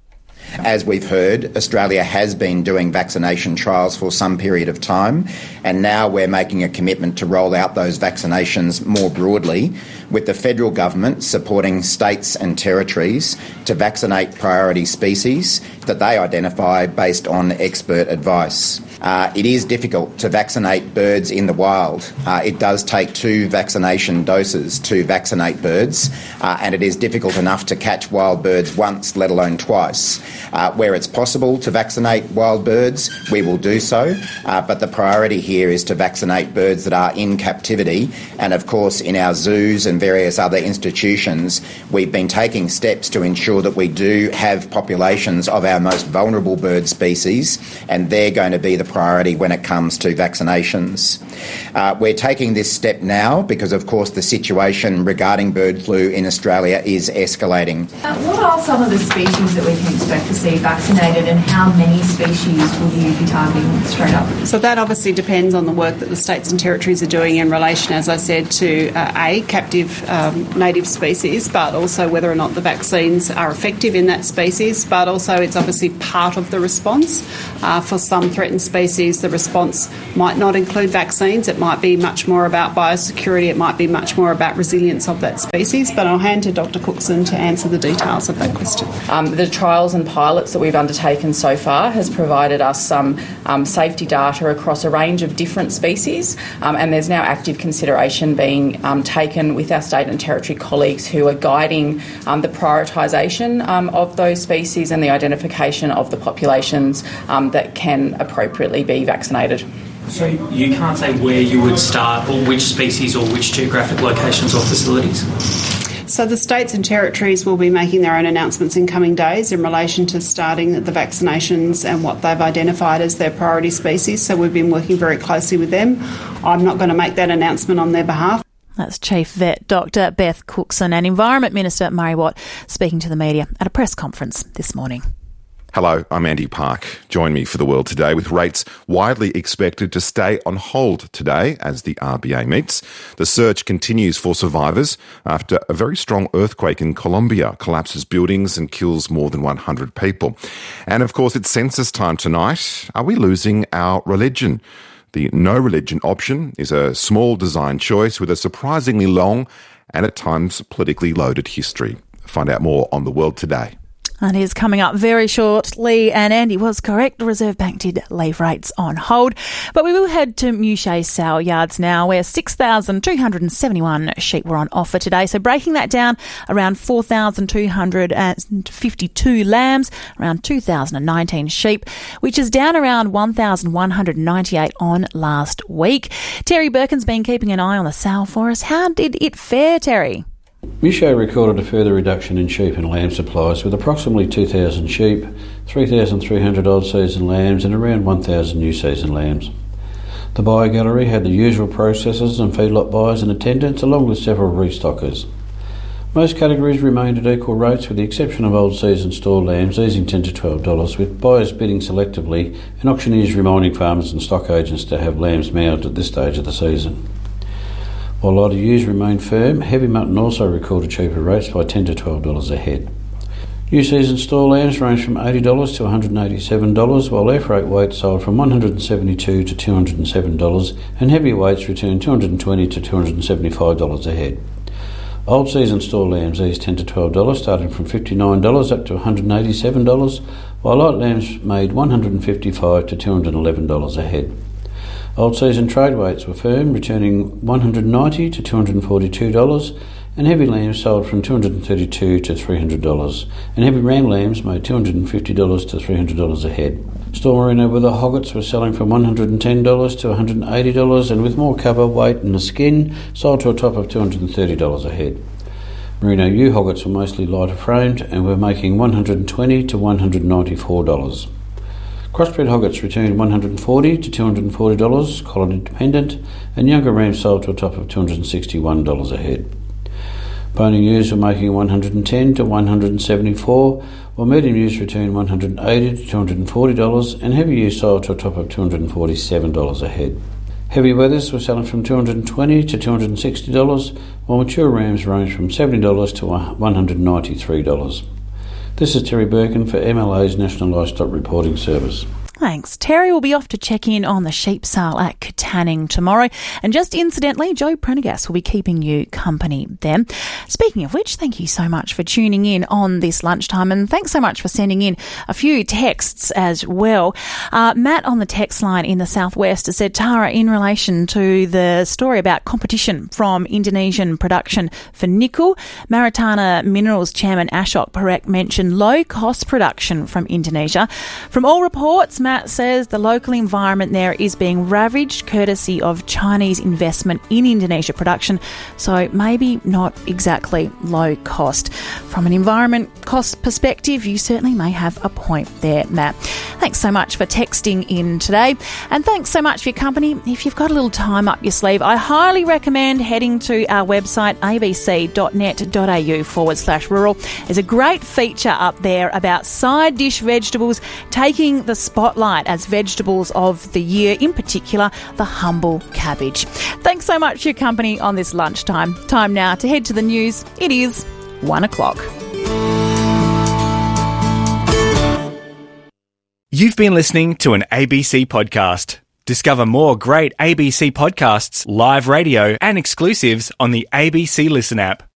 As we've heard, Australia has been doing vaccination trials for some period of time, and now we're making a commitment to roll out those vaccinations more broadly, with the federal government supporting states and territories to vaccinate priority species that they identify based on expert advice. It is difficult to vaccinate birds in the wild. It does take 2 vaccination doses to vaccinate birds, and it is difficult enough to catch wild birds once, let alone twice. Where it's possible to vaccinate wild birds, we will do so, but the priority here is to vaccinate birds that are in captivity, and of course in our zoos and various other institutions, we've been taking steps to ensure that we do have populations of our most vulnerable bird species, and they're going to be the priority when it comes to vaccinations. We're taking this step now because, of course, the situation regarding bird flu in Australia is escalating. What are some of the species that we can expect to see vaccinated, and how many species will you be targeting straight up? So that obviously depends on the work that the states and territories are doing in relation, as I said, to captive native species, but also whether or not the vaccines are effective in that species. But also it's obviously part of the response. For some threatened species, the response might not include vaccines. It might be much more about biosecurity. It might be much more about resilience of that species. But I'll hand to Dr. Cookson to answer the details of that question. The trials and pilots that we've undertaken so far has provided us some safety data across a range of different species, and there's now active consideration being taken with our state and territory colleagues who are guiding the prioritisation of those species and the identification of the populations that can appropriately be vaccinated. So you can't say where you would start or which species or which geographic locations or facilities? So the states and territories will be making their own announcements in coming days in relation to starting the vaccinations and what they've identified as their priority species. So we've been working very closely with them. I'm not going to make that announcement on their behalf. That's Chief Vet Dr. Beth Cookson and Environment Minister Murray Watt speaking to the media at a press conference this morning. Hello, I'm Andy Park. Join me for The World Today with rates widely expected to stay on hold today as the RBA meets. The search continues for survivors after a very strong earthquake in Colombia collapses buildings and kills more than 100 people. And of course, it's census time tonight. Are we losing our religion? The no religion option is a small design choice with a surprisingly long and at times politically loaded history. Find out more on The World Today. And is coming up very shortly, and Andy was correct, the Reserve Bank did leave rates on hold. But we will head to Mouchet sale yards now, where 6,271 sheep were on offer today. So breaking that down, around 4,252 lambs, around 2,019 sheep, which is down around 1,198 on last week. Terry Birkin's been keeping an eye on the sale for us. How did it fare, Terry? Mouchet recorded a further reduction in sheep and lamb supplies with approximately 2,000 sheep, 3,300 odd season lambs and around 1,000 new season lambs. The buyer gallery had the usual processors and feedlot buyers in attendance along with several restockers. Most categories remained at equal rates with the exception of old season store lambs easing $10 to $12, with buyers bidding selectively and auctioneers reminding farmers and stock agents to have lambs mouthed at this stage of the season. While lighter ewes remained firm, heavy mutton also recorded cheaper rates by $10 to $12 a head. New season store lambs range from $80 to $187, while air freight weights sold from $172 to $207, and heavy weights returned $220 to $275 a head. Old season store lambs eased $10 to $12, starting from $59 up to $187, while light lambs made $155 to $211 a head. Old season trade weights were firm, returning $190 to $242, and heavy lambs sold from $232 to $300, and heavy ram lambs made $250 to $300 a head. Store merino wether hoggets were selling from $110 to $180, and with more cover, weight and the skin, sold to a top of $230 a head. Merino ewe hoggets were mostly lighter framed and were making $120 to $194. Crossbred hoggets returned $140 to $240, quality dependent, and younger rams sold to a top of $261 a head. Boning ewes were making $110 to $174, while medium ewes returned $180 to $240, and heavy ewes sold to a top of $247 a head. Heavy wethers were selling from $220 to $260, while mature rams ranged from $70 to $193. This is Terry Birkin for MLA's National Livestock Reporting Service. Thanks. Terry will be off to check in on the sheep sale at Katanning tomorrow. And just incidentally, Joe Prendergast will be keeping you company then. Speaking of which, thank you so much for tuning in on this lunchtime, and thanks so much for sending in a few texts as well. Matt on the text line in the southwest has said, Tara, in relation to the story about competition from Indonesian production for nickel, Maritana Minerals Chairman Ashok Parekh mentioned low-cost production from Indonesia. From all reports, Matt says the local environment there is being ravaged courtesy of Chinese investment in Indonesia production, so maybe not exactly low cost. From an environment cost perspective, you certainly may have a point there, Matt. Thanks so much for texting in today, and thanks so much for your company. If you've got a little time up your sleeve, I highly recommend heading to our website abc.net.au/rural. There's a great feature up there about side dish vegetables taking the spotlight as vegetables of the year, in particular the humble cabbage. Thanks so much for your company on this lunchtime. Time now to head to the news. It is 1 o'clock. You've been listening to an ABC podcast. Discover more great ABC podcasts, live radio and exclusives on the ABC Listen app.